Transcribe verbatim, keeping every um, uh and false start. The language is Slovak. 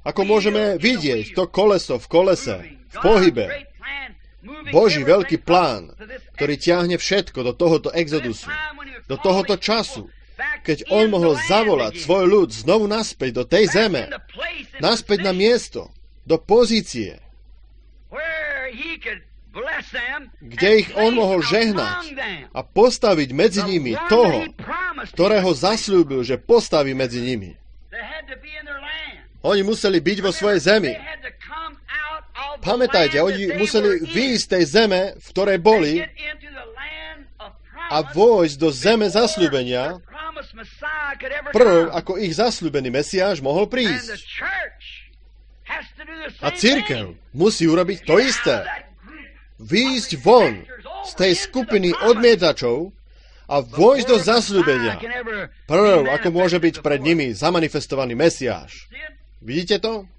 Ako môžeme vidieť to koleso v kolese, v pohybe, Boží veľký plán, ktorý ťahne všetko do tohoto exodusu, do tohoto času, keď on mohol zavolať svoj ľud znovu naspäť do tej zeme, naspäť na miesto, do pozície, kde ich on mohol žehnať a postaviť medzi nimi toho, ktorého zasľúbil, že postaví medzi nimi. Oni museli byť vo svojej zemi. Pamätajte, oni museli výjsť z tej zeme, v ktorej boli, a vojsť do zeme zasľúbenia, prv, ako ich zasľúbený Mesiáš mohol prísť. A cirkev musí urobiť to isté. Výjsť von z tej skupiny odmietačov a vojsť do zasľúbenia. Prv, ako môže byť pred nimi zamanifestovaný Mesiáš. Vidíte to?